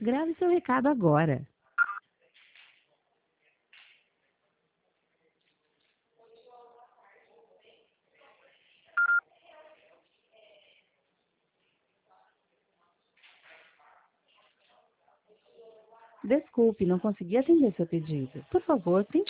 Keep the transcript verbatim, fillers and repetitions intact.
Grave seu recado agora. Desculpe, não consegui atender seu pedido. Por favor, tente